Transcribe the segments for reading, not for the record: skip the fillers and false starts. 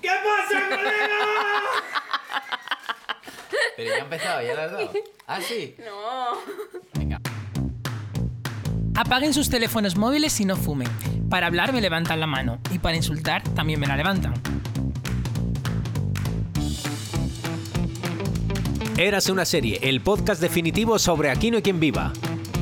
¿Qué pasa, colega? Pero ya ha empezado, ya lo has dado. ¿Ah, sí? No. Venga. Apaguen sus teléfonos móviles y no fumen. Para hablar me levantan la mano y para insultar también me la levantan. Érase una serie, el podcast definitivo sobre Aquí no hay quien viva.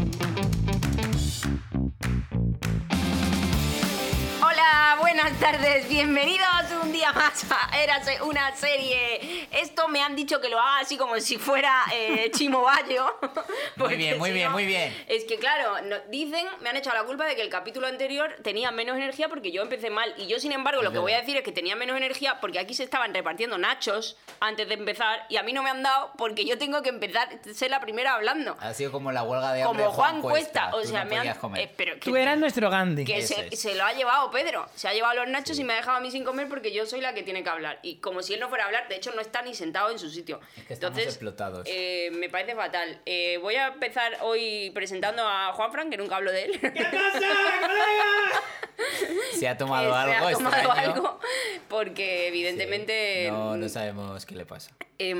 Hola, buenas tardes, bienvenidos un día más a Érase una serie. Esto me han dicho que lo haga así como si fuera Chimo Bayo. Muy bien, muy bien, muy bien. Es que claro, dicen, me han echado la culpa de que el capítulo anterior tenía menos energía porque yo empecé mal. Y yo, sin embargo, lo que voy a decir es que tenía menos energía porque aquí se estaban repartiendo nachos antes de empezar y a mí no me han dado porque yo tengo que empezar, ser la primera hablando. Ha sido como la huelga de hambre Como de Juan Cuesta. O Tú sea, no me han... podías comer. pero que, Tú eras nuestro Gandhi. que Eso es. se lo ha llevado Pedro. Se ha llevado los nachos y me ha dejado a mí sin comer porque yo soy la que tiene que hablar. Y como si él no fuera a hablar, de hecho no está ni sentado en su sitio. Es que estamos explotados. Me parece fatal. Voy a empezar hoy presentando a Juanfran, que nunca hablo de él. ¿Qué pasa, colega? Se ha tomado Que algo se ha tomado extraño. algo, porque evidentemente... Sí. No sabemos qué le pasa.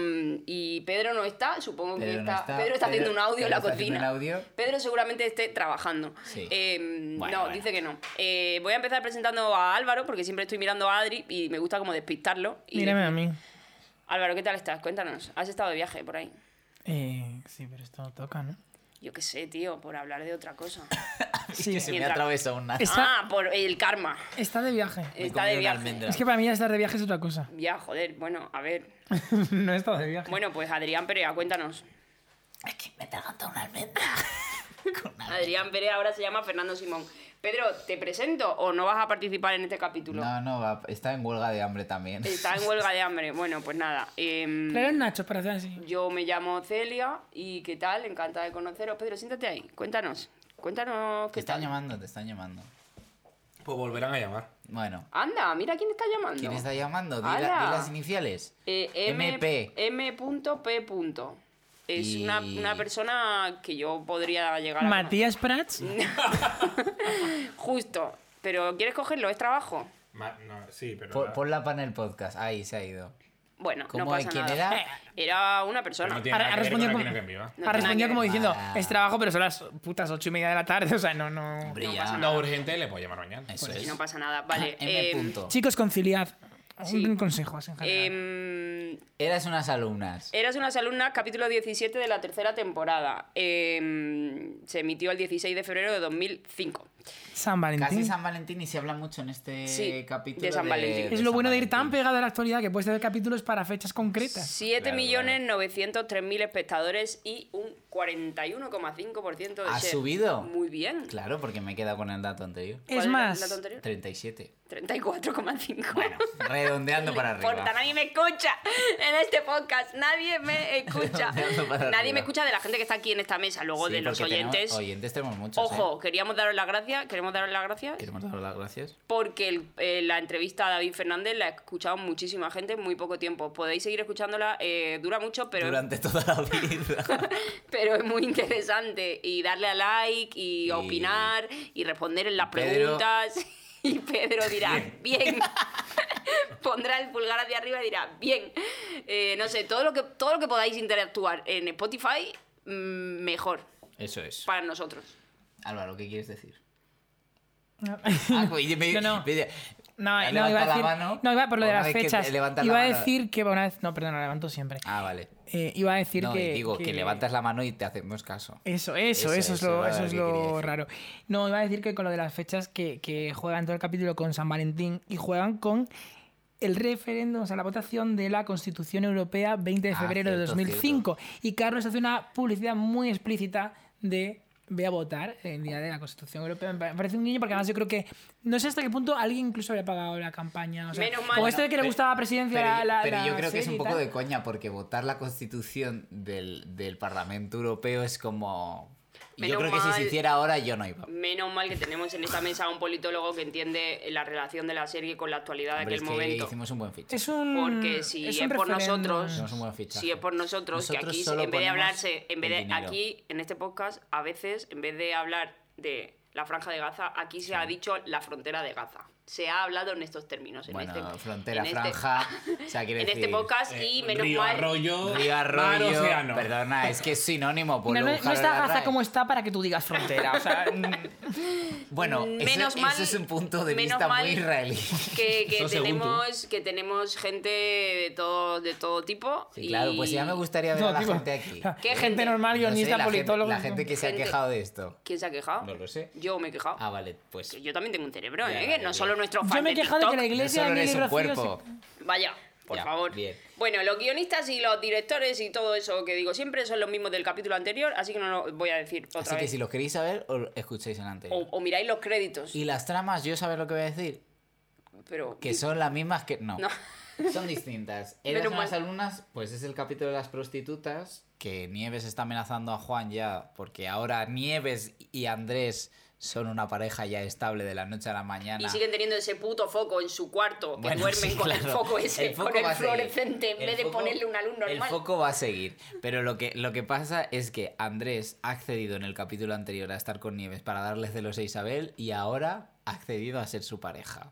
Y Pedro no está, supongo que Pedro no está. está. Pedro está haciendo un audio Pedro en la está haciendo cocina. un audio. Pedro seguramente esté trabajando. Sí. No, dice que no. Voy a empezar presentando a Álvaro, porque siempre estoy mirando a Adri y me gusta como despistarlo. Y Mírame a mí. Álvaro, ¿qué tal estás? Cuéntanos. ¿Has estado de viaje por ahí? Sí, pero esto no toca, ¿no? Yo qué sé, tío, por hablar de otra cosa. Sí, Que se me Mientras- atravesó un nacho. Está- Por el karma. Está de viaje. Me Está comí de una viaje. almendra. Es que para mí estar de viaje es otra cosa. Ya, joder, bueno, a ver. No he estado de viaje. Bueno, pues Adrián Perea, cuéntanos. Es que me he atragantado una almendra. Con una- Adrián Perea ahora se llama Fernando Simón. Pedro, ¿te presento o no vas a participar en este capítulo? Está en huelga de hambre también. Está en huelga de hambre. Bueno, pues nada. Traer nachos para hacer así. Yo me llamo Celia y ¿qué tal? Encantada de conoceros. Pedro, siéntate ahí. Cuéntanos. Cuéntanos Te qué están tal. llamando, te están llamando. Pues volverán a llamar. Bueno, Anda, mira quién está llamando. ¿quién está llamando? Di ¡Hala! las iniciales. MP. MP. M.P. Es Y- una persona que yo podría llegar a... Matías Prats. Justo. Pero ¿quieres cogerlo? ¿Es trabajo? No, sí, pero... Ponla para el podcast. Ahí se ha ido. Bueno, no ¿Cómo pasa quién nada. era? Era una pero persona. no tiene nada Ha que ver con respondido Aquí como- no hay quien viva. No Ha tiene respondido nada como que diciendo, Ah. es trabajo, pero son las putas 8:30 de la tarde, o sea, no. Hombre, No ya. pasa No urgente, le puedo llamar mañana. Eso ver. es. No pasa nada. Vale. M. punto. Chicos, conciliad. Sí. Un consejo así en general. Eras unas alumnas. Eras unas alumnas, capítulo 17 de la tercera temporada. Se emitió el 16 de febrero de 2005. San Valentín. Casi San Valentín y se habla mucho en este Sí, capítulo de San Valentín. Es lo San bueno de ir tan Valentín. pegado a la actualidad que puedes tener capítulos para fechas concretas. 7.903.000 espectadores y un 41,5% de ¿Ha share. subido? Muy bien. Claro, porque me he quedado con el dato anterior. ¿Cuál Es era más, el dato anterior? 37. 34,5. Bueno, redondeando para No importa, arriba. nadie me escucha en este podcast. Nadie me escucha. Redondeando para Nadie arriba. me escucha de la gente que está aquí en esta mesa. Luego Sí, de los porque oyentes. Oyentes tenemos muchos. Ojo, queríamos daros las gracias. Queremos daros las gracias. Queremos dar las gracias. Porque la entrevista a David Fernández la ha escuchado muchísima gente en muy poco tiempo. Podéis seguir escuchándola, dura mucho, pero, Durante toda la vida. pero es muy interesante. Y darle a like, y opinar, y responder en las Pedro- preguntas. Y Pedro dirá, bien. Pondrá el pulgar hacia arriba y dirá, bien. No sé, todo lo que podáis interactuar en Spotify, mejor Eso es. para nosotros. Álvaro, ¿qué quieres decir? No. Oye, No. me- No, ¿Levanta iba a la decir, mano? no, iba por lo de Una las vez que fechas. levantas Iba la a mano- decir que una vez. No, perdón, la levanto siempre. Ah, vale. Iba a decir No, que. y digo que levantas la mano y te hacemos caso. Eso Eso es era lo, lo eso es que lo quería decir. raro. No, iba a decir que con lo de las fechas que juegan todo el capítulo con San Valentín y juegan con el referéndum, o sea, la votación de la Constitución Europea 20 de Ah, febrero de cierto, 2005. Y Carlos hace una publicidad muy explícita de ve a votar el día de la Constitución Europea. Me parece un niño porque además yo creo que no sé hasta qué punto alguien incluso habría pagado la campaña. O sea, Menos mal. como esto de que le Pero- gustaba la presidencia. Pero la yo creo que es serie un y poco tal. de coña, porque votar la constitución del Parlamento Europeo es como... Y yo Menos creo que si se mal. hiciera ahora yo no iba. Menos mal que tenemos en esta mesa a un politólogo que entiende la relación de la serie con la actualidad de Hombre, aquel es que momento. hicimos un buen fichaje. Es un. Porque si es es, un por referéndum. nosotros, Hicimos un buen fichaje. si es por nosotros, que Nosotros aquí solo en vez de ponemos hablarse, en vez el de dinero. aquí en este podcast, a veces en vez de hablar de la franja de Gaza, aquí se ha dicho la frontera de Gaza. se ha hablado en estos términos. Bueno, en frontera, en franja, o sea, quiere en decir... este podcast y menos Río, mal... arroyo, Río, mar, arroyo, océano. perdona, es que es sinónimo. Por Mira, lo no buscar en está la Gaza RAE. como está para que tú digas frontera. O sea, Bueno, Menos eso, mal- eso es un punto de menos vista mal muy israelí. que Eso según tenemos gente de todo tipo. Sí, claro, pues ya me gustaría ver a no, la tipo, gente aquí. ¿Qué gente gente? normal, No sé, guionista, la politólogo. la gente que se ha Gente- quejado de esto. ¿Quién se ha quejado? No lo sé. Yo me he quejado. Ah, vale, pues... Que yo también tengo un cerebro, Ya, ¿eh? ya, Que no ya. solo nuestros fans Yo me he de quejado de que la TikTok. iglesia No solo de eres Emily un Rocío cuerpo. Vaya, por Ya, favor. bien. Bueno, los guionistas y los directores y todo eso que digo siempre son los mismos del capítulo anterior, así que no lo voy a decir otra Así que vez. si los queréis saber, os escuchéis el anterior. O miráis los créditos. Y las tramas, ¿yo sabes lo que voy a decir? Pero Que son las mismas que... No. No. Son distintas. Eran Menos unas mal. alumnas, pues es el capítulo de las prostitutas, que Nieves está amenazando a Juan ya, porque ahora Nieves y Andrés son una pareja ya estable de la noche a la mañana. Y siguen teniendo ese puto foco en su cuarto, que Bueno, duermen sí, con el claro. foco ese, El foco con va el a seguir. fluorescente, en El vez de foco- ponerle una luz normal. El foco va a seguir. Pero lo que pasa es que Andrés ha accedido en el capítulo anterior a estar con Nieves para darle celos a Isabel y ahora ha accedido a ser su pareja.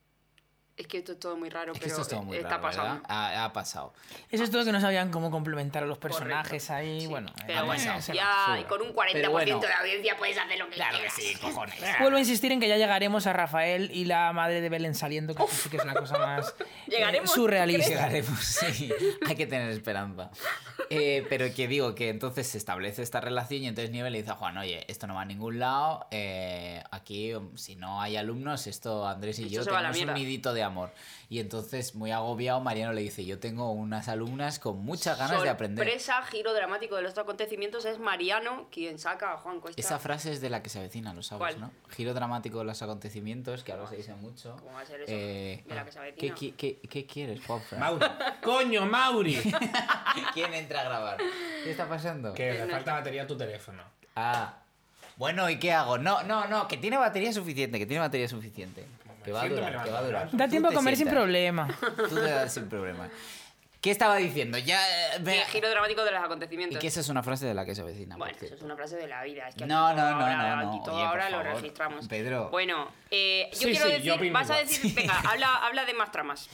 Es que esto es todo muy raro, Es que pero esto es todo muy está raro, pasando. ¿verdad? Ha pasado. Eso es todo que no sabían cómo complementar a los personajes ahí. Sí, Bueno, pero ha bueno, pasado. ya Absurdo. con un 40% Pero bueno. de audiencia puedes hacer lo que Claro que quieras. sí, cojones. vuelvo a insistir en que ya llegaremos a Rafael y la madre de Belén saliendo, que eso sí que es la cosa más ¿Llegaremos? surrealista. Llegaremos, sí. Hay que tener esperanza. Pero que digo que entonces se establece esta relación y entonces Nieves le dice a Juan, oye, esto no va a ningún lado, aquí si no hay alumnos, esto Andrés y Esto yo se va a la tenemos un mierda. nidito de amor. Y entonces, muy agobiado, Mariano le dice, yo tengo unas alumnas con muchas ganas de aprender. Sorpresa, giro dramático de los acontecimientos, es Mariano quien saca a Juan Cuesta. Esa frase es de la que se avecina, lo sabes, ¿Cuál? ¿no? Giro dramático de los acontecimientos, que ahora se dice mucho. ¿Cómo va a ser eso? De la que se ¿qué, avecina. qué quieres, Juanfran? Mauri. ¡Coño, Mauri! ¿Quién entra a grabar? ¿Qué está pasando? Que le falta batería a tu teléfono. Ah. Bueno, ¿y qué hago? No, que tiene batería suficiente, que Que va a Siento, durar, me que va a durar. Da Tú tiempo a te comer sin sientas. problema. Tú te das sin problema. ¿Qué estaba diciendo? Ya... Sí, giro dramático de los acontecimientos. Y que esa es una frase de la que se avecina. Bueno, por eso es todo. una frase de la vida. Es que No, aquí todo no, no, ahora, no, no. aquí todo Oye, por ahora lo favor, registramos. Pedro. Bueno, yo Sí, quiero sí, decir, yo opino vas a igual. decir, venga, habla de más tramas.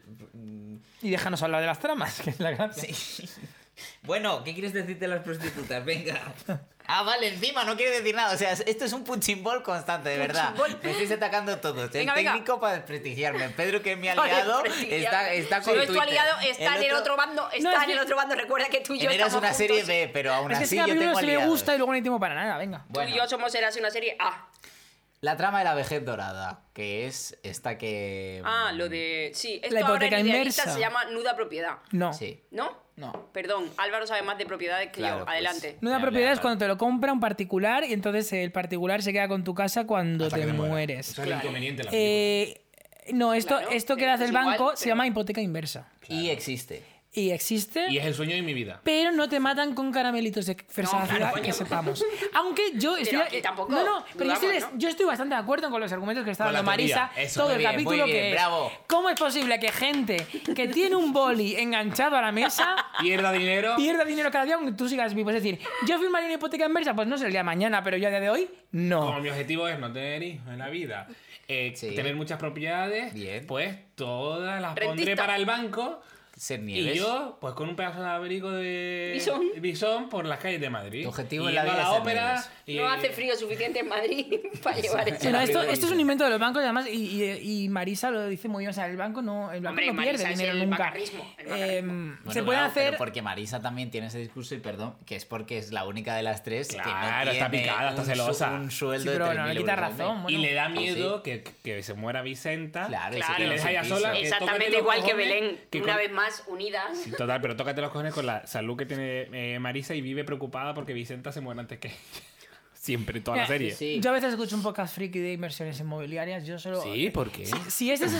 Y déjanos hablar de las tramas, que es la gracia. Sí. Bueno, ¿qué quieres decir de las prostitutas? Venga. Ah, vale, encima no quiere decir nada. O sea, esto es un punching ball constante, de verdad. Punching ball. Me estáis atacando todos. Venga, el venga. técnico para desprestigiarme. Pedro, que es mi Para aliado, desprestigiar. está con No es tu Twitter. aliado, está en el otro bando, está es en que- el otro bando. Recuerda que tú y yo En Eras estamos una serie juntos. B, pero aún Es que así sí, a yo mí tengo no se me aliados. gusta y luego no hay tiempo para nada, venga. Tú y yo somos Eras una serie A. La trama de la vejez dorada, que es esta que... Ah, lo de... Sí, esto La ahora hipoteca en Idealista inversa. se llama nuda propiedad. No. Sí. ¿No? No. Perdón, Álvaro sabe más de propiedades que Claro, yo. pues. Adelante. Nuda Ya, propiedad ya, es ya. cuando te lo compra un particular y entonces el particular se queda con tu casa cuando Hasta te que te mueras. mueres. Eso es el inconveniente de la película. No, esto Claro, que hace es el igual, banco pero- se llama hipoteca inversa. Y existe. Y existe, Y es el sueño de mi vida. pero no te matan con caramelitos de fresa claro, ácida, coño. que sepamos. Aunque yo estoy... aquí tampoco No, pero yo estoy, dudamos, ¿no? yo estoy bastante de acuerdo con los argumentos que está Con la dando Marisa teoría, eso. todo Muy el bien, capítulo, muy bien, que es, bravo. ¿cómo es posible que gente que tiene un boli enganchado a la mesa Pierda dinero. pierda dinero cada día aunque tú sigas vivo? Es decir, yo firmaría una hipoteca inversa, pues no sé el día de mañana, pero yo a día de hoy, no. Como mi objetivo es no tener hijos en la vida, Sí. tener muchas propiedades, Bien. pues todas las Rentista. pondré para el banco. Ser Nieves. Y yo, pues con un pedazo de abrigo de Bisón. por las calles de Madrid. Tu objetivo Y en la yendo vida a es ser ópera. Nieves. Y, No hace frío suficiente en Madrid para llevar eso. Bueno, esto Abrigo es un de invento de los bancos, además, y Marisa lo dice muy bien. O sea, el banco no pierde Marisa es dinero el nunca. macarrismo, el macarrismo. Bueno, se puede claro, hacer. pero porque Marisa también tiene ese discurso, y perdón, que es porque es la única de las tres que no Claro, tiene está picada, está un celosa. un sueldo Sí, pero de no 3.000 le quita euros al razón, mes. bueno. y le da Sí, miedo que se muera Vicenta. Claro, Claro. y Y le deja ella sola. que tócate Exactamente los igual que cojones, Belén, que una con- vez más unidas. Total, pero tócate los cojones con la salud que tiene Marisa y vive preocupada porque Vicenta se muera antes que ella. Siempre, toda la Mira, serie. Sí. Yo a veces escucho un podcast friki de inversiones inmobiliarias. Yo solo. Sí, ¿por qué? Si esto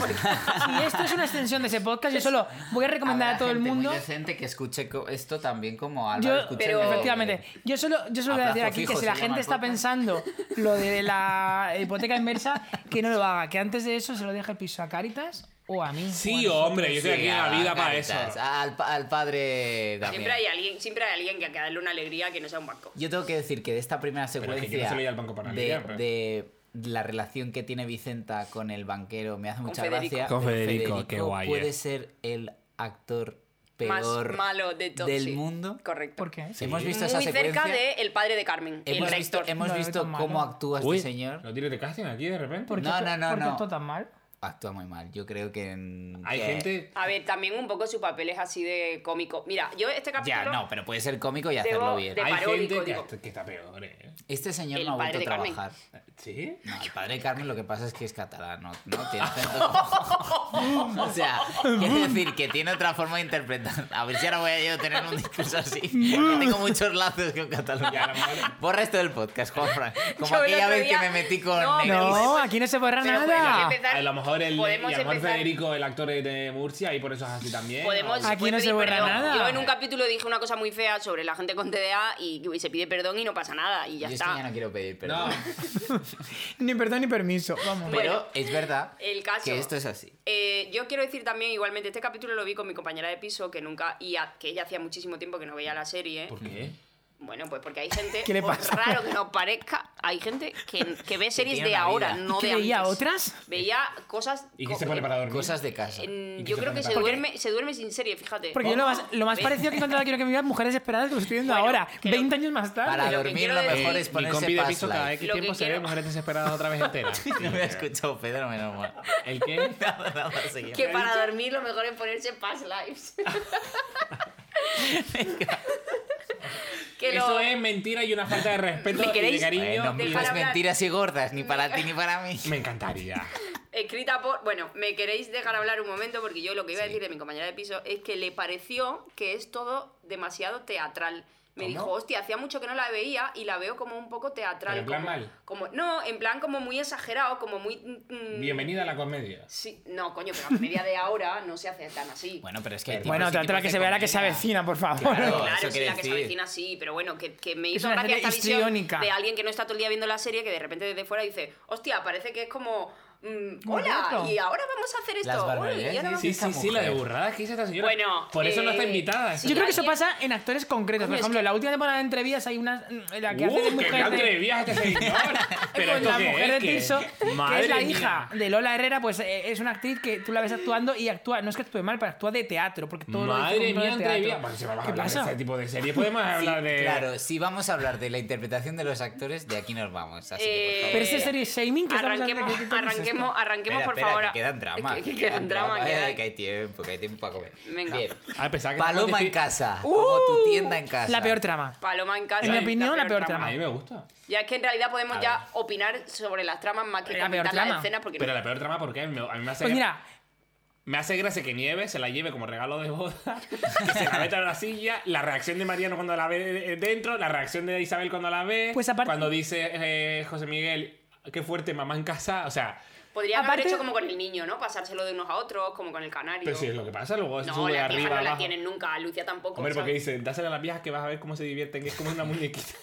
es una extensión de ese podcast, yo solo voy a recomendar Habrá a todo el gente mundo. muy decente que escuche esto también como Álvaro Yo, escucha pero- el de- efectivamente, yo solo A voy a decir plazo aquí fijo que si se la llama gente el está podcast. pensando lo de la hipoteca inversa, que no lo haga, que antes de eso se lo deje el piso a Cáritas o a mí. Sí, o a hombre, yo estoy Sí, aquí en la a vida para Cáritas, eso. al padre también. Siempre hay alguien que hay que darle una alegría que no sea un banco. Yo tengo que decir que de esta primera Pero es secuencia que yo no se lo doy al banco para de, Navidad, pero- de la relación que tiene Vicenta con el banquero me hace mucha Federico. gracia. Con Federico, qué guay, puede ser el actor Más peor malo de todos. del sí. mundo. Correcto. ¿Por qué? Hemos visto Muy esa secuencia. cerca de el padre de Carmen, el Hemos rector. visto No, es tan cómo malo. actúa este Uy, señor. ¿no tienes de casting aquí de repente? ¿Por qué No, esto- no, no, ¿por qué no. esto tan mal? Actúa muy mal. Yo creo que... Hay que- gente... A ver, también un poco su papel es así de cómico. Mira, yo este capítulo... Ya, no, pero puede ser cómico y Debo hacerlo bien. de- Hay paródico, gente digo. que está peor, ¿eh? Este señor El no ha vuelto a padre de Carmen. trabajar. ¿Sí? No, el padre de Carmen lo que pasa es que es catalán, no tiene acento como... O sea, quiere decir que tiene otra forma de interpretar. A ver si ahora voy a yo tener un discurso así. Porque tengo muchos lazos con Cataluña. Ya, a lo mejor- Borra esto del podcast, Juanfran. Como Yo el aquella otro vez que día- me metí con... No, negros. No, aquí no se borra Pero nada. podemos empezar- A lo mejor el, y a podemos lo mejor empezar- Federico, el actor de Murcia, y por eso es así también. Podemos, ¿o? Aquí puede no se pedir borra perdón. nada. Yo en un capítulo dije una cosa muy fea sobre la gente con TDA y se pide perdón y no pasa nada y ya Yo es que está. ya no quiero pedir No, perdón. Ni perdón ni permiso. Vamos. Pero Bueno, es verdad el caso- que esto es así. Yo quiero decir también, igualmente, este capítulo lo vi con mi compañera de piso que nunca, que ella hacía muchísimo tiempo que no veía la serie. ¿por qué? Bueno, pues porque hay gente, ¿Qué le por pasa? raro que nos parezca, hay gente que ve series tiene de una ahora, vida. no ¿Que de veía antes. otras? Veía cosas... ¿Y qué se pone para dormir? Cosas de casa. ¿Y qué Yo se creo pone que para- se duerme sin serie, fíjate. Porque yo lo más Ve- parecido que he encontrado quiero que me vean Mujeres Esperadas que lo estoy viendo Bueno, ahora, creo- 20 años más tarde. Para lo que dormir quiero lo mejor decir- es Mi ponerse compi de Past piso cada Life. X Lo que tiempo se ve quiero- Mujeres Desesperadas otra vez entera. No me ha escuchado Pedro, menos mal. ¿El qué? Nada, seguimos. Que para dormir lo mejor es ponerse Past Lives. Que Eso lo- es mentira y una falta de respeto ¿Me y de queréis? cariño. Bueno, Dejar las hablar. mentiras y gordas, ni para ti ni para mí. Me encantaría. Escrita por... Bueno, me queréis dejar hablar un momento porque yo lo que iba a decir de mi compañera de piso es que le pareció que es todo demasiado teatral. Me ¿Cómo? dijo, hostia, hacía mucho que no la veía y la veo como un poco teatral. ¿Pero en plan como, mal? como no, en plan como muy exagerado, como muy... Bienvenida a la comedia. Sí, no, coño, pero la comedia de ahora no se hace tan así. Bueno, pero es que hay Bueno, tipos y trata la tipos que de se vea la que se comedia. avecina, por favor. Claro. Claro, eso sí, quiere la que se decir. avecina sí, pero bueno, que me Es hizo una gracia serie esta visión histriónica. de alguien que no está todo el día viendo la serie, que de repente desde fuera dice, hostia, parece que es como, hola, Correcto. y ahora vamos a hacer Las esto. barbaridades, uy, y ahora sí, vamos- Sí, la de burradas que dice esta señora. Bueno, por eso no está invitada. sí, Yo creo que eso alguien- pasa en actores concretos. Por Coño, es ejemplo, que- en la última temporada de Entrevías hay una. La que hace de que mujer. me de- atrevías este señor. Pero Pues esto la qué mujer es, de ¿qué? piso, que Madre es la mía. hija de Lola Herrera, pues es una actriz que tú la ves actuando y actúa, no es que actúe mal, pero actúa de teatro, porque todo lo Madre dice como mía, de teatro. atrevida. Bueno, si vamos a ¿Qué hablar de pasa? este tipo de serie, podemos Sí, hablar de. Claro, si vamos a hablar de la interpretación de los actores, de aquí nos vamos. Así que, por favor. Pero ese serie shaming que estamos hablando, Arranquemos, ¿qué coño es esto? arranquemos por Espera, favor. que quedan dramas. Que quedan drama, que hay tiempo para comer. Venga. Bien. Ah, pensaba que Paloma en decir- casa, como tu tienda en casa. La peor trama. Paloma en casa. En mi opinión, la peor A trama. mí me gusta. Ya es que en realidad podemos A ya ver. opinar sobre las tramas más que La peor comentar las trama. escenas porque Pero no- la peor trama, ¿por qué? A mí me hace Pues mira, Me hace gracia que Nieve se la lleve como regalo de boda, que se la meta en la silla, la reacción de Mariano cuando la ve dentro, la reacción de Isabel cuando la ve, Pues aparte- cuando dice José Miguel, qué fuerte mamá en casa, o sea, Podrían Aparte- haber hecho como con el niño, ¿no? Pasárselo de unos a otros, como con el canario. pero si es lo que pasa, luego se No, sube las arriba, viejas no la abajo. tienen nunca, Lucia tampoco. Hombre, porque ¿sabes? dice, dásela a las viejas que vas a ver cómo se divierten, que es como una muñequita.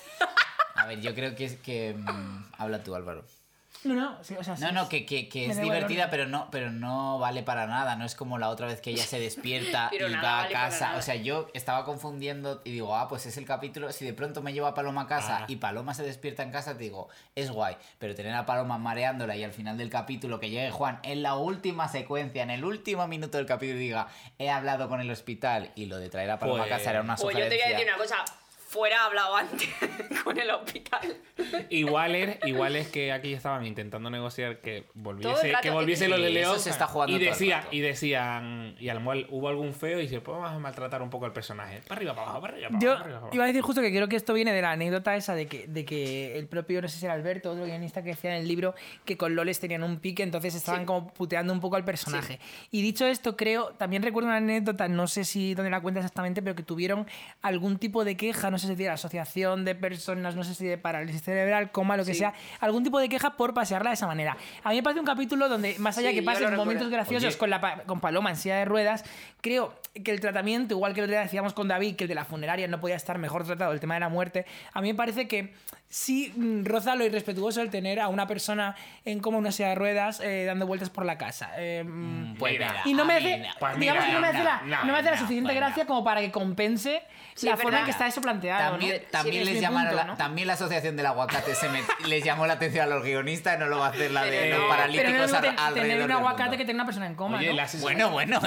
A ver, yo creo que es que... habla tú, Álvaro. no, sí, o sea, sí. No, que Me es da igual, divertida, pero no vale para nada. No es como la otra vez que ella se despierta Pero y nada va a vale para casa. nada. O sea, yo estaba confundiendo y digo, pues es el capítulo. Si de pronto me llevo a Paloma a casa Ah. y Paloma se despierta en casa, te digo, es guay. Pero tener a Paloma mareándola y al final del capítulo que llegue Juan en la última secuencia, en el último minuto del capítulo y diga, he hablado con el hospital y lo de traer a Paloma Pues- a casa era una Pues yo te voy a sugerencia. decir una cosa. Fuera hablado antes con el hospital. Igual es que aquí estaban intentando negociar que Todo el volviese, rato- que volviese los de Sí, eso León. se está jugando y todo el decían, rato. y decían, y a lo mejor hubo algún feo y dice, pues vamos a maltratar un poco al personaje. Para arriba, para abajo, para arriba, para Yo abajo. para arriba, para iba a abajo. decir justo que creo que esto viene de la anécdota esa de que el propio, no sé si era Alberto, otro guionista que decía en el libro que con Loles tenían un pique, entonces estaban Sí. como puteando un poco al personaje. Y dicho esto, creo, también recuerdo una anécdota, no sé si dónde la cuenta exactamente, pero que tuvieron algún tipo de queja, no sé si de la asociación de personas, no sé si de parálisis cerebral, coma, lo que Sí. sea, algún tipo de queja por pasearla de esa manera. A mí me parece un capítulo donde, más allá Sí, que yo pasen lo momentos recuerdo. graciosos Oye. con Paloma en silla de ruedas, creo que el tratamiento, igual que lo que decíamos con David, que el de la funeraria no podía estar mejor tratado, el tema de la muerte, a mí me parece que sí roza lo irrespetuoso el tener a una persona en como una silla de ruedas dando vueltas por la casa. Pues Mira. mira, Y no me a mí hace, Pues digamos mira, que no me hace la, no, no me hace la no, suficiente pues gracia no. como para que compense Sí, la es forma en verdad. que está eso planteado. balanceado. También, ¿no? también Es les mi llamaron punto, la, ¿no? también la asociación del aguacate les llamó la atención a los guionistas, no lo va a hacer la de Pero los no. Pero paralíticos no es lo mismo alrededor tener un del aguacate mundo. que tener una persona en coma, Oye, ¿no? la sensación- Bueno.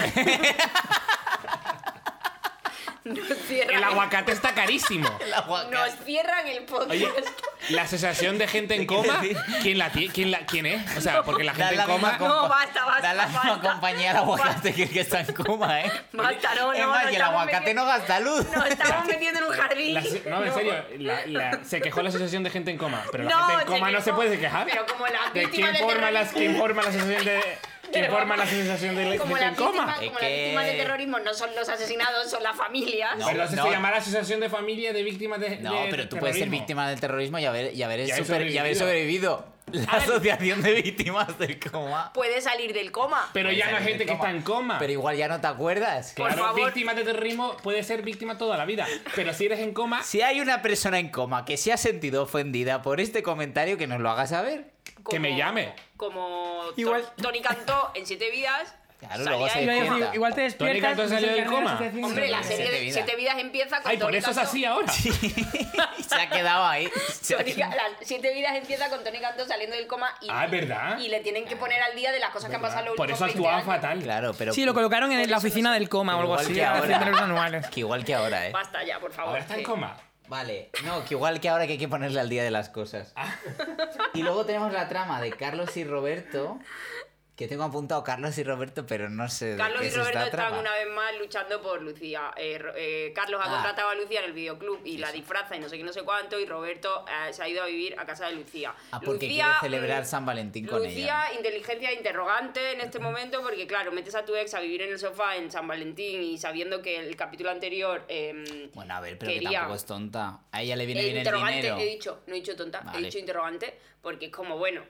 Nos cierran, El aguacate está carísimo. El aguacate. nos cierran el podcast. Oye, la asociación de gente en coma, ¿quién es? O sea, porque la Da gente la en coma... misma No, basta, Da la misma basta. compañía el aguacate que el que está en coma, ¿eh? Basta, no, Es no, más, nos y el estamos aguacate metiendo- no gasta luz. Nos estamos metiendo en un jardín. No, en serio, se quejó la asociación de gente en coma, pero la No, gente en se coma no quejó, se puede quejar. pero como las ¿De víctimas quién de forma, terrorismo. quién forma la asociación de... ¿Quién Pero forma la vamos, asociación de Como gente las en coma? víctimas, Es como que- las víctimas de terrorismo no son los asesinados, son las familias. No, Pero se no. llama la asociación de familia de víctimas de No, pero tú terrorismo. puedes ser víctima del terrorismo y haber haber sobrevivido. La asociación de víctimas del coma. Puede salir del coma. Pero ya no hay salir gente del que está en coma. Pero igual ya no te acuerdas. Por Claro, favor. víctima de terrorismo puede ser víctima toda la vida. Pero si eres en coma... Si hay una persona en coma que se ha sentido ofendida por este comentario, que nos lo haga saber. Que me llame. Como Igual- Tony Cantó en 7 vidas. Claro, salía luego se del Iba a coma. decir, igual te Tony despiertas... Cantó no sé salió qué del hacer, coma. asociación Hombre, la de- serie Siete de vidas. 7 vidas empieza con Ay, por Tony eso es Cantó. así ahora. Se ha quedado ahí. Las 7 vidas empieza con Tony Cantó saliendo del coma y, Ah, ¿es verdad? y le tienen que poner al día de las cosas que han pasado los Por últimos eso 20 actuaba años. fatal. Claro, pero. Sí, lo colocaron en Por la eso oficina no sé. del coma o algo igual así, que ahora. haciendo los anuales. Que igual que ahora, ¿eh? Basta ya, por favor. Ahora está en que- coma. Vale, no, que igual que ahora que hay que ponerle al día de las cosas. Y luego tenemos la trama de Carlos y Roberto, que tengo apuntado Carlos y Roberto, pero no sé de Carlos qué y es Roberto esta están trama. una vez más luchando por Lucía. Carlos ha Ah. contratado a Lucía en el videoclub y la disfraza y no sé qué, no sé cuánto, y Roberto se ha ido a vivir a casa de Lucía. Ah, porque Lucía, quiere celebrar San Valentín con Lucía, ella. inteligencia interrogante en este momento, porque claro, metes a tu ex a vivir en el sofá en San Valentín y sabiendo que el capítulo anterior Bueno, a ver, pero que quería- tampoco es tonta. A ella le viene el bien el interrogante, dinero. he dicho, no he dicho tonta, Vale. he dicho interrogante, porque es como, bueno,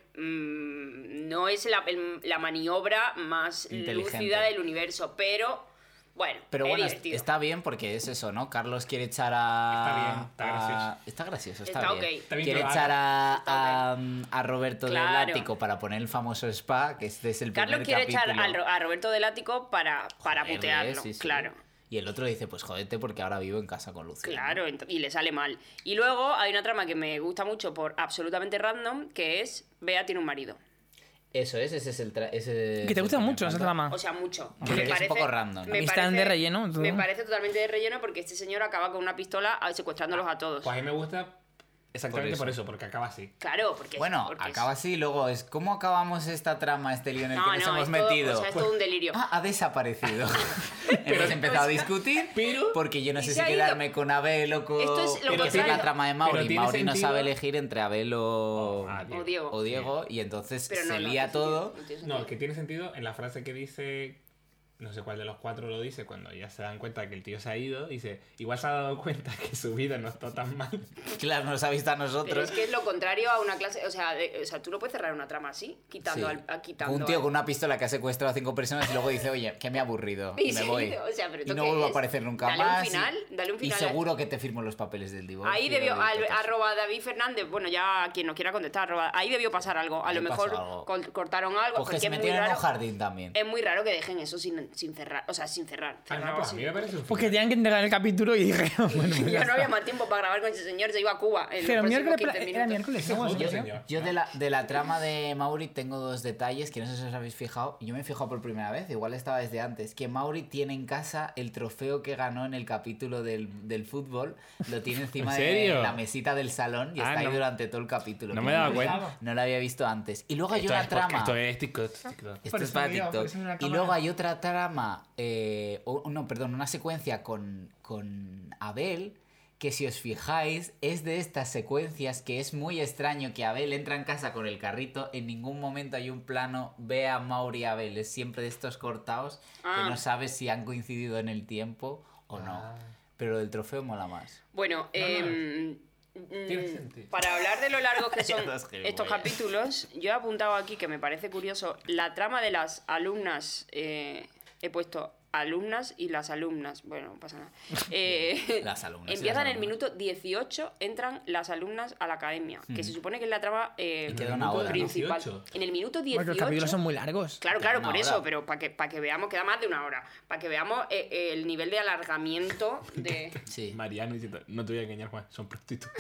no es la maniobra más Inteligente. lúcida del universo, pero bueno, Pero es bueno, divertido. está bien porque es eso, ¿no? Carlos quiere echar a... Está bien, está gracioso. Está gracioso, está, Está bien. ok. Está bien Quiere que lo echar Está a Roberto del Claro. ático para poner el famoso spa, que este es el Carlos primer quiere echar capítulo. a Roberto del ático para Joderle, putearlo, sí, sí. claro. Y el otro dice, pues jódete porque ahora vivo en casa con Lucía. Claro, y le sale mal. Y luego hay una trama que me gusta mucho por absolutamente random, que es Bea tiene un marido. Eso es, ese es el... Que te gusta mucho esa trama. O sea, mucho. Porque es un poco random, ¿no? me Y están de relleno, todo. Me parece totalmente de relleno porque este señor acaba con una pistola secuestrándolos a todos. Pues a mí me gusta exactamente Por por eso. eso, porque acaba así. Claro, porque Bueno, porque acaba así, luego es... ¿Cómo acabamos esta trama, este lío en el No, que nos no, hemos es todo, metido? o sea, es todo un delirio. Ah, ha desaparecido. Hemos empezado a discutir, porque yo no y sé se si ha ido. quedaron con Abel o con... Esto es lo Porque es la contrario. trama de Pero Mauri. tiene Mauri no sentido- sabe elegir entre Abel o... O Diego. Y entonces Pero no, se no, lía no tiene todo. sentido, no tiene sentido. No, que tiene sentido en la frase que dice, no sé cuál de los cuatro lo dice, cuando ya se dan cuenta que el tío se ha ido, dice, igual se ha dado cuenta que su vida no está tan mal. Claro, nos ha visto a Pero nosotros. es que es lo contrario a una clase, o sea, tú no puedes cerrar una trama así, quitando Sí. quitando Un tío al- con una pistola que ha secuestrado a 5 personas y luego dice, oye, que me ha aburrido y Y me se voy. ha ido, o sea, pero Y ¿esto no qué vuelvo a es? aparecer nunca Dale un más. final, dale un final. Y seguro que te firmo los papeles del divorcio. Ahí debió, y todo eso. arroba David Fernández, bueno, ya quien nos quiera contestar, ahí debió pasar algo. A Ahí lo mejor pasó algo. cortaron algo, Pues que porque se es muy metieron en un raro. jardín también. Es muy raro que dejen eso sin cerrar, o sea, sin cerrar. Ah, no, pues a mí me parece un Porque final. tenían que entregar el capítulo y dije, bueno, pues ya Ya no está. había más tiempo para grabar con ese señor, se iba a Cuba. En Pero los miércoles, próximos 15 era minutos. miércoles, Ese ¿no? es otro ¿Sí? señor. Yo de la trama de Mauri tengo dos detalles que no sé si os habéis fijado. Yo me he fijado por primera vez, igual estaba desde antes. Que Mauri tiene en casa el trofeo que ganó en el capítulo del fútbol. Lo tiene encima ¿En de serio? la mesita del salón y Ah, está ahí no. durante todo el capítulo. No Que me daba no- cuenta. No lo había visto antes. Y luego hay Esto una es porque trama. esto es TikTok. Esto Por es eso para me dio, por TikTok. eso me la Y cámara. luego hay otra trama, una secuencia con Abel, que si os fijáis, es de estas secuencias que es muy extraño que Abel entra en casa con el carrito, en ningún momento hay un plano, ve a Mauri y Abel, es siempre de estos cortados Ah. que no sabes si han coincidido en el tiempo o no. Pero el trofeo mola más. Bueno, Tiene sentido. para hablar de lo largos que son Dos gilipollas. estos capítulos, yo he apuntado aquí que me parece curioso la trama de las alumnas. He puesto alumnas y las alumnas. Bueno, no pasa nada. Las alumnas y Empiezan las el minuto 18, entran las alumnas a la academia, que se supone que es la trama queda una hora, ¿no? principal. 18. En el minuto Porque 18... los capítulos son muy largos. Claro, Queda claro, por una eso, hora. pero para que veamos, queda más de una hora, para que veamos el nivel de alargamiento de... Sí. Mariano diciendo, no te voy a engañar, Juan, son prostitutas.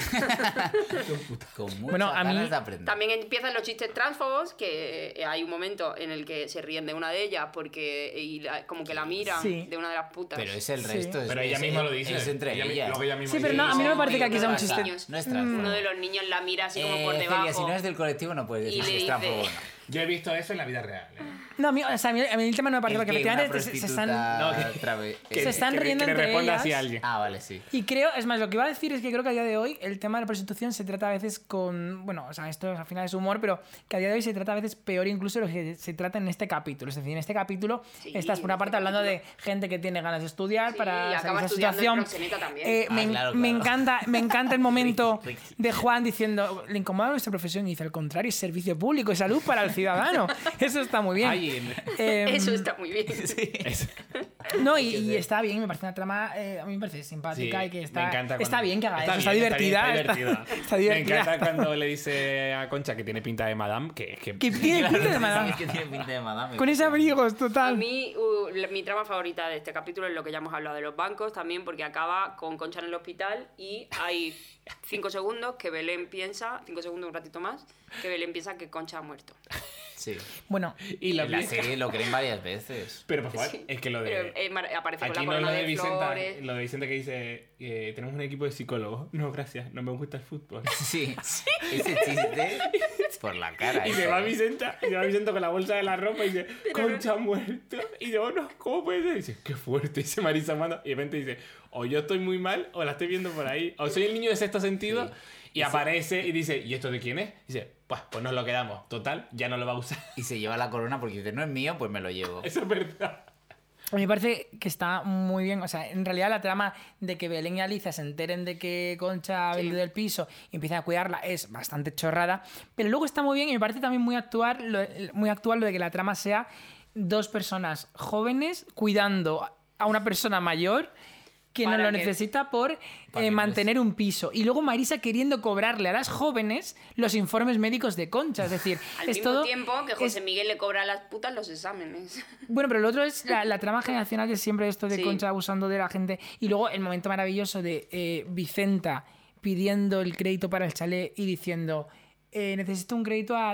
Con muchas Bueno, a mí ganas de aprender. También empiezan los chistes transfobos, que hay un momento en el que se ríen de una de ellas porque como que la miran Sí. de una de las putas. Pero es el Sí. resto. Pero ella misma lo dice. Es entre ellas. Luego ella misma Sí, pero dice, no, a mí no me parece que aquí sea un No es chiste. Niños. No es transfobo. Uno de los niños la mira así como por debajo. Celia, si no es del colectivo no puedes Y decir le si es dice- transfobo o no. Yo he visto eso en la vida real. No, a mí, o sea, a mí el tema no me parece, El porque que una efectivamente se están... No, que- Se están riendo que le entre responda ellas. así a alguien. Ah, vale, sí. Y creo, es más, lo que iba a decir es que creo que a día de hoy el tema de la prostitución se trata a veces con... Bueno, o sea, esto al final es humor, pero que a día de hoy se trata a veces peor incluso de lo que se trata en este capítulo. Es decir, en este capítulo Sí, estás por una en parte este hablando de capítulo. gente que tiene ganas de estudiar Sí, para y salir de acaba esa estudiando en situación. proxeneta también. Claro, Me claro. me encanta el momento Ricky. de Juan diciendo, le incomoda nuestra profesión y dice, al contrario, es servicio público, es salud para el ciudadano. Eso está muy bien. Ay, Eso está muy bien. es- No, y está bien, me parece una trama, a mí me parece simpática Sí, y que me está, encanta está cuando- bien que haga eso, está bien, divertida. está divertida. Está divertida. Me encanta cuando le dice a Concha que tiene pinta de madame, que Que tiene pinta de madame. Es que tiene pinta de madame. Con ese abrigos, A total. mí, mi trama favorita de este capítulo es lo que ya hemos hablado de los bancos también, porque acaba con Concha en el hospital y hay 5 segundos que Belén piensa, 5 segundos, un ratito más, que Belén piensa que Concha ha muerto. Sí. Bueno, y la En la serie lo creen varias veces. Pero por favor, Sí. es que lo Pero de... aparece con Aquí la no es corona lo de de Vicenta, flores. lo de Vicenta que dice, tenemos un equipo de psicólogos. No, gracias, no me gusta el fútbol. Sí. Ese chiste por la cara. Y ese. se va Vicenta con la bolsa de la ropa y dice, Concha ha muerto. Y yo, no, ¿cómo puede ser? Y dice, qué fuerte. Y dice Marisa Manda. Y de repente dice, o yo estoy muy mal o la estoy viendo por ahí. O soy el niño de sexto sentido. Sí. Y aparece y dice, ¿y esto de quién es? Y dice, pues nos lo quedamos. Total, ya no lo va a usar. Y se lleva la corona porque dice, no es mío, pues me lo llevo. Eso es verdad. a mí me parece que está muy bien. O sea, en realidad la trama de que Belén y Alicia se enteren de que Concha ha Sí. vendido el piso y empiezan a cuidarla es bastante chorrada. Pero luego está muy bien y me parece también muy actual lo de que la trama sea dos personas jóvenes cuidando a una persona mayor que no Para lo que- necesita por Para que no mantener un piso. Y luego Marisa queriendo cobrarle a las jóvenes los informes médicos de Concha. Es decir, Al es mismo todo... tiempo que José es- Miguel le cobra a las putas los exámenes. Bueno, pero lo otro es la trama generacional de siempre esto de Sí. Concha abusando de la gente. Y luego el momento maravilloso de Vicenta pidiendo el crédito para el chalet y diciendo... necesito un crédito a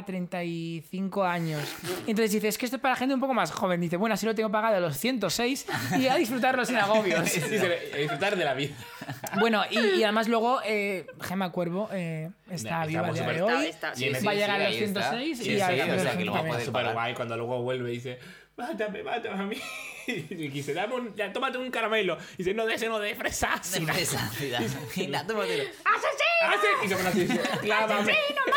35 años. Y entonces dice, es que esto es para gente un poco más joven. Dice, bueno, así lo tengo pagado a los 106 y a disfrutarlo sin agobios. Dice, disfrutar de la vida. Bueno, y además luego Gemma Cuervo está viva a día de hoy. Sí, Va a llegar a los ahí está. 106 Sí, y sí, a o sea, que lo va a también. poder Súper pagar. guay cuando luego vuelve y dice, mátame a mí. Y dice, tómate un caramelo. Y dice, no de ese, no de fresas. De fresa, mira. Mira, tómatelo. Y se pone así y dice, clávame.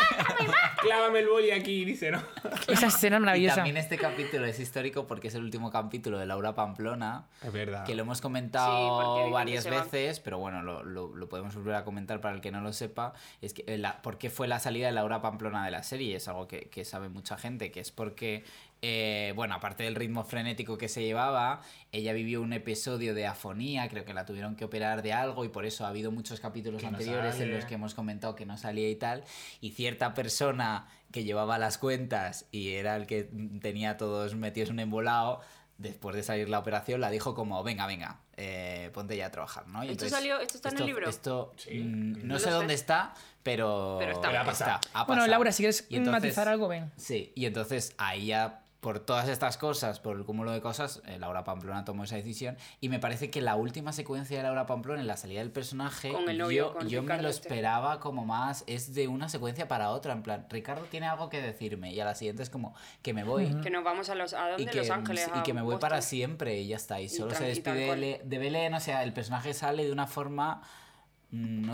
Clávame el boli aquí. Y dice, no. Esa escena Y maravillosa. también este capítulo es histórico porque es el último capítulo de Laura Pamplona. Es verdad. Que lo hemos Sí, porque comentado dicen varias que se va. veces, pero bueno, lo podemos volver a comentar para el que no lo sepa. Es que por qué fue la salida de Laura Pamplona de la serie. Es algo que sabe mucha gente, que es porque, bueno, aparte del ritmo frenético que se llevaba, ella vivió un episodio de afonía, creo que la tuvieron que operar de algo y por eso ha habido muchos capítulos Que no anteriores en sale. los que hemos comentado que no salía y tal. Y cierta persona que llevaba las cuentas y era el que tenía a todos metidos en un embolado, después de salir la operación, la dijo como, venga, ponte ya a trabajar, ¿no? Y ¿Esto está en el libro? Esto Sí. no No sé lo sé. dónde está, pero Pero está. Pero ha pasado. ha Bueno, pasado. Laura, si quieres Y entonces- matizar algo, ven. Sí, y entonces ahí ya, por todas estas cosas, por el cúmulo de cosas, Laura Pamplona tomó esa decisión. Y me parece que la última secuencia de Laura Pamplona, en la salida del personaje, Con el novio, con yo me Ricardo lo este. esperaba como más, es de una secuencia para otra, en plan, Ricardo tiene algo que decirme, y a la siguiente es como que me voy. Que nos vamos a dónde? Y que, Los Ángeles. y a que me voy para Boston. siempre y ya está. Y solo se y tal despide cual. de Belén, o sea, el personaje sale de una forma, no sé,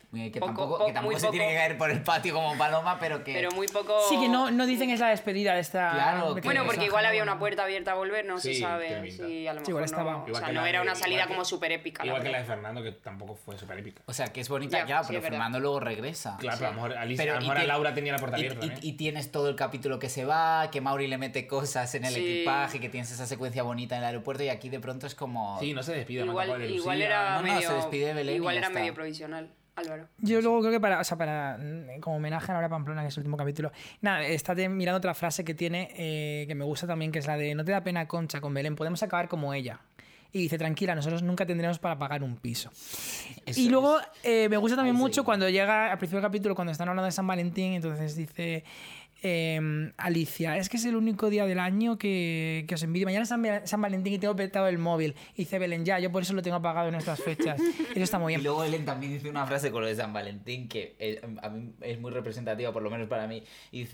Que Poco- tampoco muy se tiene poco. que caer por el patio como paloma, pero que... Pero muy poco... Sí, que no dicen es la despedida de esta... Claro, de que- Bueno, porque esa igual gente, había bueno. una puerta abierta a volver, no Sí, se sabe. tiene pinta. Sí, a lo Sí, igual mejor estaba. no. O Igual sea, que no la era de- una salida igual que- como súper épica. Igual que la de Fernando, que tampoco fue súper épica. O sea, que es bonita, Ya, claro, sí, pero es verdad. Fernando luego regresa. Claro, pero a lo mejor, Alicia, Pero, a lo y mejor a que- Laura tenía la puerta Y, abierta. y tienes todo el capítulo que se va, que Mauri le mete cosas en el Sí. equipaje, que tienes esa secuencia bonita en el aeropuerto y aquí de pronto es como... Sí, no se despide. no tampoco de Igual Lucía. era No, no, medio... se despide de Belén y igual ya era está. medio provisional, Álvaro. Yo luego creo que para como homenaje a Laura Pamplona, que es el último capítulo, nada, estate mirando otra frase que tiene, que me gusta también, que es la de no te da pena, Concha, con Belén, podemos acabar como ella. Y dice, tranquila, nosotros nunca tendremos para pagar un piso. Eso Y luego es. me gusta también Ahí mucho sí. cuando llega al principio del capítulo, cuando están hablando de San Valentín, entonces dice Alicia, es que es el único día del año que os envidio. Mañana es San Valentín y tengo petado el móvil. Y dice Belén, ya, yo por eso lo tengo apagado en estas fechas. Eso está muy Y bien. luego Ellen también dice una frase con lo de San Valentín que a mí es muy representativa, por lo menos para mí.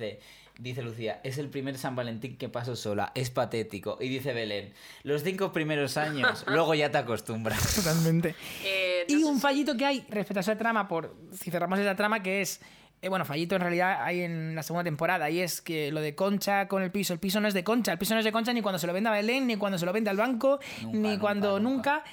Dice Lucía, es el primer San Valentín que paso sola, es patético. Y dice Belén, los 5 primeros años, luego ya te acostumbras. Totalmente. Y Entonces, un fallito que hay respecto a esa trama, si cerramos esa trama, que es... bueno, fallito en realidad hay en la segunda temporada, y es que lo de Concha con el piso no es de Concha. El piso no es de Concha ni cuando se lo vende a Belén, ni cuando se lo vende al banco, ni cuando nunca.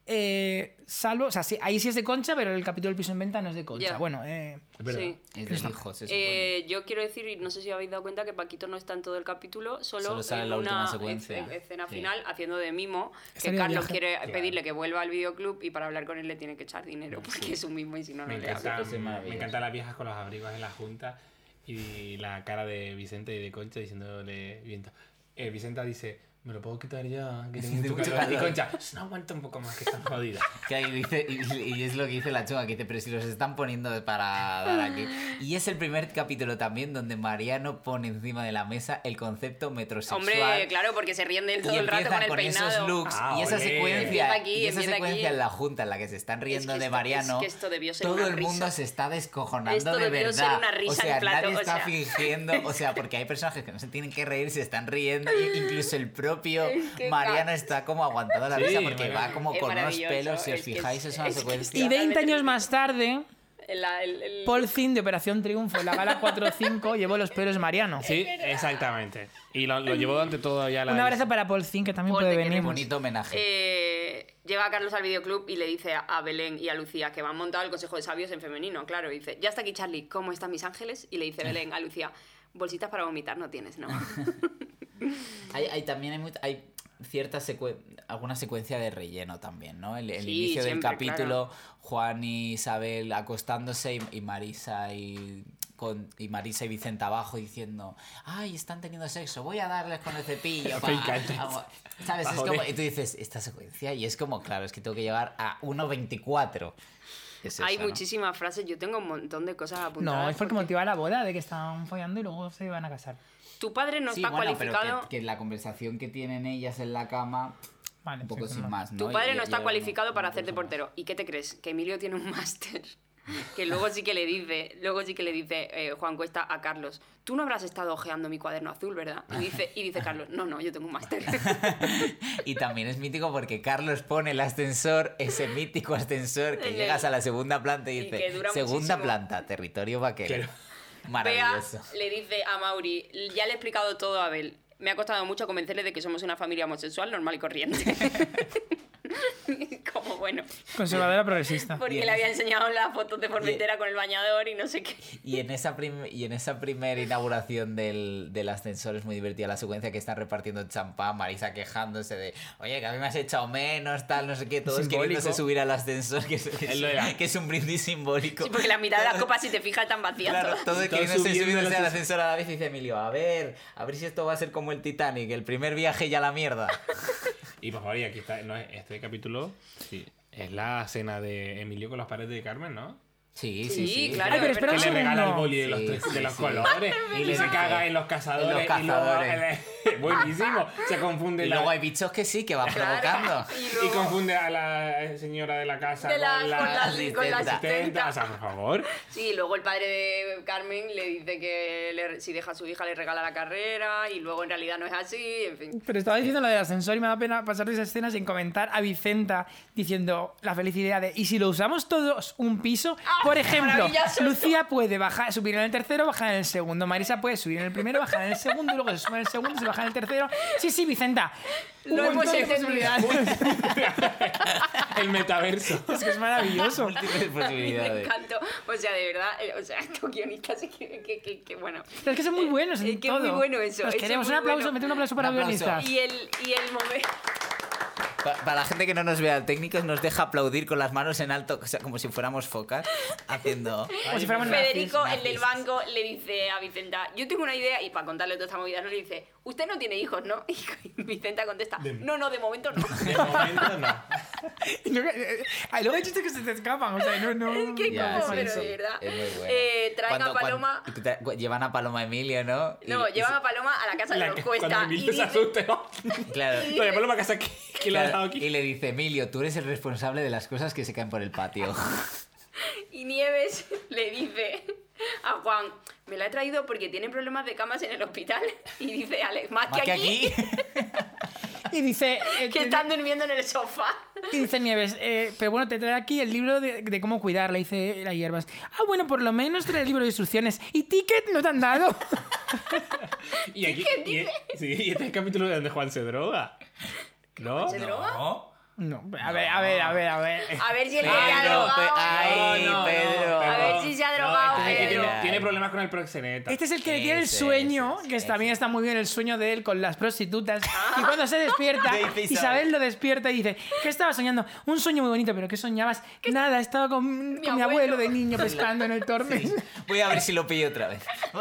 Salvo, o sea, sí, ahí sí es de Concha, pero el capítulo del piso en venta no es de Concha. Ya. Bueno, Es verdad. sí. Es de hijos, se supone. Yo quiero decir, y no sé si habéis dado cuenta, que Paquito no está en todo el capítulo, Solo sale en la última una secuencia. escena Sí. final haciendo de mimo, que Estaría Carlos viaje. quiere Claro. pedirle que vuelva al videoclub y para hablar con él le tiene que echar dinero porque es un mimo y si no, no Me le habla. encanta, Eso es maravilloso. me encantan las viejas con los abrigos en la junta y la cara de Vicente y de Concha diciéndole... Vicenta dice, me lo puedo quitar ya, que tengo mucho calor. Y Concha, no aguanta un poco más, que están jodidas. Que ahí dice, y es lo que dice la chunga, que dice, pero si los están poniendo para dar aquí. Y es el primer capítulo también donde Mariano pone encima de la mesa el concepto metrosexual. Hombre, claro, porque se ríen de él todo Y el rato empiezan con el esos peinado. looks Ah, y esa olé. secuencia, Empieza aquí, y esa empieza secuencia aquí. en la junta en la que se están riendo Es que de esto- Mariano, es que esto debió ser todo una el mundo risa. se está descojonando Esto de debió verdad. ser una risa o sea, en plato, nadie o está sea. fingiendo, o sea, porque hay personajes que no se tienen que reír, se están riendo, e incluso el propio Es que Mariano está como aguantando la Sí, risa porque Mariano. va como Es con unos maravilloso, pelos, si os es que fijáis, es una es que secuencia. y 20 años más tarde, El- Paul Zinn de Operación Triunfo en la gala 4-5 llevó los pelos Mariano. Sí, exactamente. Y lo llevó durante todo ya la... Un abrazo para Paul Zinn, que también Paul, puede te venir. queremos. Bonito homenaje. Llega Carlos al videoclub y le dice a Belén y a Lucía que van montado el Consejo de Sabios en femenino, claro. Y dice, ya está aquí Charlie, ¿cómo están mis ángeles? Y le dice Belén a Lucía, bolsitas para vomitar no tienes, ¿no? También hay cierta alguna secuencia de relleno también, ¿no? El Sí, inicio del siempre, capítulo, Juan y Isabel acostándose y Marisa y Marisa y Vicenta abajo diciendo, ay, están teniendo sexo, voy a darles con el cepillo. Me encanta. ¿Sabes? Es Joder. como, y tú dices, esta secuencia, y es como, claro, es que tengo que llegar a 1.24. Es Hay eso, ¿no? muchísimas frases, yo tengo un montón de cosas apuntadas. No, es porque motiva la boda de que estaban follando y luego se iban a casar. Tu padre no Sí, está bueno, cualificado... pero que la conversación que tienen ellas en la cama, Vale, un poco sí, sin no. más, ¿no? Tu padre Y- no y está algo cualificado como para una hacerte cosa más. portero. ¿Y qué te crees? Que Emilio tiene un máster. Que luego sí que le dice Juan Cuesta a Carlos, tú no habrás estado ojeando mi cuaderno azul, ¿verdad? Y dice Carlos, no, yo tengo un máster. Y también es mítico porque Carlos pone el ascensor, ese mítico ascensor que En llegas el- a la segunda planta y y dice, que dura segunda muchísimo". planta, territorio vaquero. Pero- Bea Maravilloso. le dice a Mauri, ya le he explicado todo a Abel. Me ha costado mucho convencerle de que somos una familia homosexual normal y corriente. Como bueno, Conservadora progresista. porque Bien. le había enseñado las fotos de Formentera con el bañador y no sé qué. Y en esa primera inauguración del ascensor es muy divertida la secuencia que están repartiendo champán, Marisa quejándose de, oye, que a mí me has echado menos, tal, no sé qué, todos Simbólico. queriéndose subir al ascensor, Es lo de la- que es un brindis simbólico. Sí, porque la mitad de las copas, si te fijas, están vacías Claro, todas. todos Todos queriéndose subiendo subiéndose al al ascensor a la vez y dice Emilio, a ver si esto va a ser como el Titanic, el primer viaje ya a la mierda. Y por favor, y aquí está, no, este capítulo sí, es la cena de Emilio con las paredes de Carmen, ¿no? Sí, Sí, sí, sí. claro. Ay, pero espera Que un le regala el segundo. boli de los, Sí, de sí, los sí. colores y le se caga en los cazadores. En los cazadores. Y luego, buenísimo. Se confunde Y la- luego hay bichos que sí, que van Claro. provocando. y confunde a la señora de la casa De la- con la con la asistenta. asistenta. O sea, por favor. Sí, luego el padre de Carmen le dice que si deja a su hija le regala la carrera y luego en realidad no es así, en fin. Pero estaba diciendo lo del ascensor y me da pena pasar de esa escena sin comentar a Vicenta diciendo la feliz idea de ¿y si lo usamos todos un piso? Por ejemplo, Maravilloso. Lucía puede subir en el tercero, bajar en el segundo. Marisa puede subir en el primero, bajar en el segundo, y luego se sube en el segundo, se baja en el tercero. Sí, Vicenta. Un Lo hemos montón de entendido. posibilidades. El metaverso. Es que es maravilloso. Múltiples Me posibilidades. encantó. O sea, de verdad, estos guionistas que bueno. Pero es que son muy buenos en Es que es todo. muy bueno eso, Los eso queremos. es Un muy aplauso, bueno. mete un aplauso para Un aplauso. guionistas. Y el momento. Para la gente que no nos vea técnicos, nos deja aplaudir con las manos en alto, o sea, como si fuéramos focas, haciendo... Como si fuéramos Federico, nazis. el del banco, le dice a Vicenta, yo tengo una idea, y para contarle toda esta movida, no le dice, usted no tiene hijos, ¿no? Y Vicenta contesta, no, de momento no. De momento no. Y luego luego hay chistes que se te escapan. O sea, no. ¿Qué Ya, como? sí, Pero sí. de verdad. Es muy bueno. Traen a Paloma... Llevan a Paloma Emilio, ¿no? No, llevan a Paloma a la casa de La los que- Cuesta. Cuando Y Emilio se dice, asuste, ¿no? Claro. Oye, ponlo para casa que lo ha dejado Claro, aquí. y le dice, Emilio, tú eres el responsable de las cosas que se caen por el patio. y Nieves le dice a Juan, me la he traído porque tienen problemas de camas en el hospital. Y dice Alex, más Más que aquí, Y dice. que están durmiendo en el sofá. Y dice Nieves, pero bueno, te trae aquí el libro de cómo cuidarla, dice la hierbas. Ah, bueno, por lo menos trae el libro de instrucciones. ¿Y ticket no te han dado? Y aquí. Y este es el capítulo donde Juan se droga. ¿No? ¿Se droga? No, a ver. A ver si el que se ha Pedro, drogado. ay, No, Pedro. A ver si se ha drogado, este es el que Pedro. tiene problemas con el proxeneta. Este es el que tiene el Ese, sueño, ese, que ese. también está muy bien el sueño de él con las prostitutas. Y cuando se despierta, ¿Qué dice Isabel? Isabel lo despierta y dice, ¿qué estabas soñando? Un sueño muy bonito, pero ¿qué soñabas? Nada, estaba con mi abuelo abuelo. de niño pescando en el Tormes. Voy a ver si lo pillo otra vez.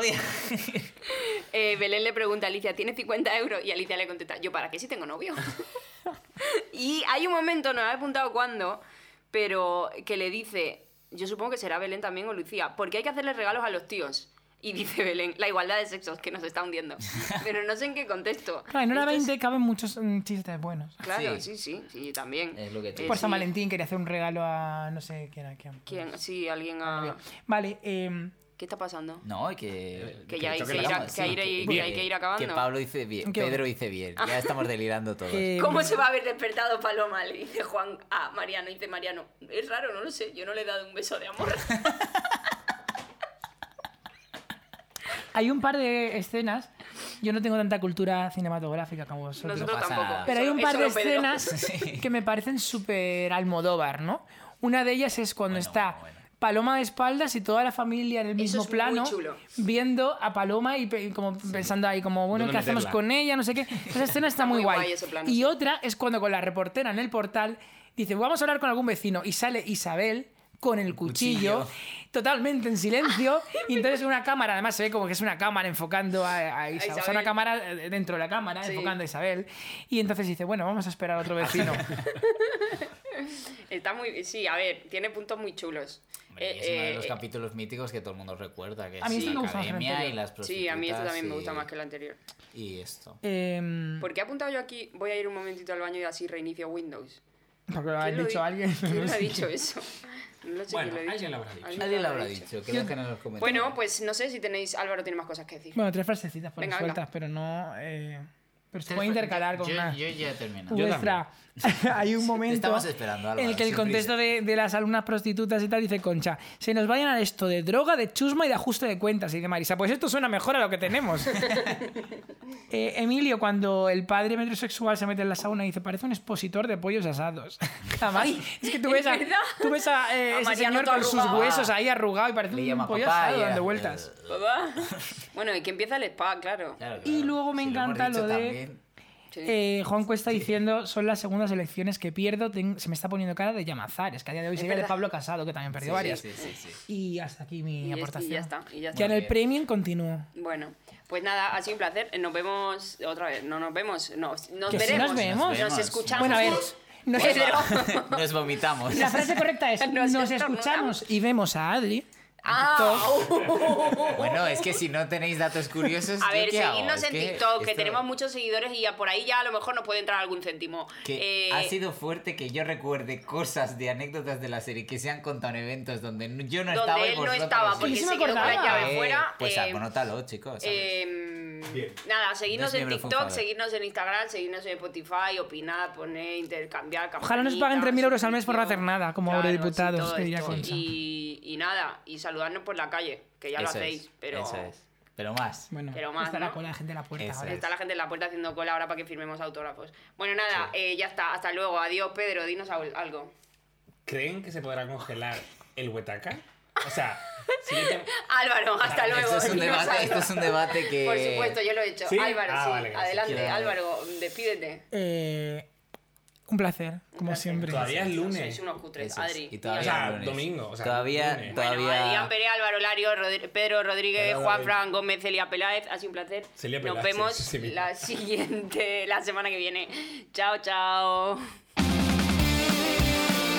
Belén le pregunta a Alicia, ¿tienes 50 euros? Y Alicia le contesta, ¿yo para qué si tengo novio? Y hay un momento, no me he apuntado cuándo, pero que le dice, yo supongo que será Belén también o Lucía, porque hay que hacerle regalos a los tíos. Y dice Belén, la igualdad de sexos que nos está hundiendo. Pero no sé en qué contexto. Claro, en hora Esto es- 20 caben muchos chistes buenos. Claro, Sí. sí, también. Es lo que te Por San sí. Valentín quería hacer un regalo a no sé quién era. ¿Quién? Sí, alguien a... Vale, ¿Qué está pasando? No, y que... Que ya hay creo que, que ir la a- vamos, que hay que ir acabando. Que Pablo dice bien, ¿Qué? Pedro dice bien. Ya estamos delirando todos. ¿Cómo se va a haber despertado Paloma? Le dice Juan a Mariano. Dice Mariano, es raro, no lo sé. Yo no le he dado un beso de amor. hay un par de escenas. Yo no tengo tanta cultura cinematográfica como vosotros. Nosotros pasa tampoco. nada. Pero hay un Solo- par de solo Pedro. escenas que me parecen súper Almodóvar, ¿no? Una de ellas es cuando está bueno. Paloma de espaldas y toda la familia en el mismo es muy plano chulo. viendo a Paloma y como pensando ahí como, bueno, ¿Dónde ¿qué hacemos meterla? con ella? No sé qué. Esa escena está muy muy guay. guay ese plano, Y sí. otra es cuando con la reportera en el portal dice, vamos a hablar con algún vecino y sale Isabel con el cuchillo. Totalmente en silencio, y entonces una cámara, además se ve como que es una cámara enfocando a Isabel, o sea, Isabel. una cámara dentro de la cámara Sí. enfocando a Isabel, y entonces dice, bueno, vamos a esperar a otro vecino. Está muy... Sí, a ver, tiene puntos muy chulos. Hombre, y es uno de los capítulos míticos que todo el mundo recuerda, que A mí es este la me gusta más que el academia y anterior. las prostitutas. Sí, a mí este también me y- gusta más que el anterior. Y esto. ¿Por qué he apuntado yo aquí? Voy a ir un momentito al baño y así reinicio Windows. Porque lo ha ¿Quién lo dicho di- alguien. ¿Quién lo ha dicho eso? No sé Bueno, quién lo ha dicho. alguien lo habrá dicho. Alguien lo habrá dicho, que lo dejen en los comentarios. Bueno, pues no sé si tenéis... Álvaro tiene más cosas que decir. Bueno, 3 frasecitas por ahí Venga, sueltas, venga. pero no... pero se puede intercalar con yo, una... Yo ya he terminado. Yo Vuestra... Hay un momento estamos esperando, Álvaro, en el que el sin contexto de las alumnas prostitutas y tal dice Concha, se nos va a llenar esto de droga, de chusma y de ajuste de cuentas. Y dice Marisa, pues esto suena mejor a lo que tenemos. Emilio, cuando el padre metrosexual se mete en la sauna, dice, parece un expositor de pollos asados. Además, es que tú ves a, ¿es verdad? ese Mariano señor todo con sus arrugado. huesos ahí arrugado y parece Le un llama pollo papaya. asado dando vueltas. Papá. Bueno, y que empieza el spa, claro. Claro, Y luego me Si lo hemos encanta dicho lo de... también. Sí. Juan Cuesta diciendo, son las segundas elecciones que pierdo, se me está poniendo cara de Llamazares, que a día de hoy sería de verdad. Pablo Casado, que también perdió varias. Sí, sí, sí. Y hasta aquí mi Y aportación. ya está. Y ya está. Ya en el Premium continúo. Bueno, pues nada, ha sido un placer. Nos vemos otra vez. No nos vemos. Nos Que sí veremos. nos vemos. Nos escuchamos. Bueno, a ver, Nos vomitamos. la frase correcta es, Nos nos estornudamos. escuchamos y vemos a Adri. Ah, Bueno, es que si no tenéis datos curiosos. a ¿yo ver, qué hago? seguidnos Es en que TikTok, que esto- tenemos muchos seguidores y por ahí ya a lo mejor nos puede entrar algún céntimo. Que ha sido fuerte que yo recuerde cosas de anécdotas de la serie que se han contado en eventos donde yo no donde estaba y él no vosotros estaba sí. porque Sí, sí se me quedó con la acordaba. llave fuera. Pues anótalo, chicos. ¿sabes? Nada, seguidnos No es en miembro TikTok, Funfaber. seguidnos en Instagram, seguidnos en Spotify, opinad, poner, intercambiar. Ojalá nos paguen 3.000 euros al mes por no hacer nada, como Claro, eurodiputados, sí, todo que diría esto. Concha. Y nada, y saludarnos por la calle, que ya lo Eso hacéis, es, pero... Eso es. Pero más. Bueno, Pero más, está ¿no? la cola de gente en la puerta Eso ahora. es. Está la gente en la puerta haciendo cola ahora para que firmemos autógrafos. Bueno, nada, ya está. Hasta luego. Adiós, Pedro. Dinos algo. ¿Creen que se podrá congelar el huetaca? O sea, si yo tengo... Álvaro, hasta luego. Esto es un Dinos debate, algo. esto es un debate que... Por supuesto, yo lo he hecho. ¿Sí? Álvaro, Ah, sí. vale, gracias. Adelante, Quiero- Álvaro, despídete. Un placer, como siempre. Todavía es lunes. Sois unos cutres, Eso es. Adri. Y O todavía sea, lunes. domingo. O sea, Todavía- lunes. todavía- Bueno, Adrián Pérez, Álvaro Lario, Pedro Rodríguez, Pedro Juan Rodríguez. Fran Gómez, Celia Peláez. Ha sido un placer. Celia Nos Peláez, vemos sí, sí. la semana que viene. Chao, chao.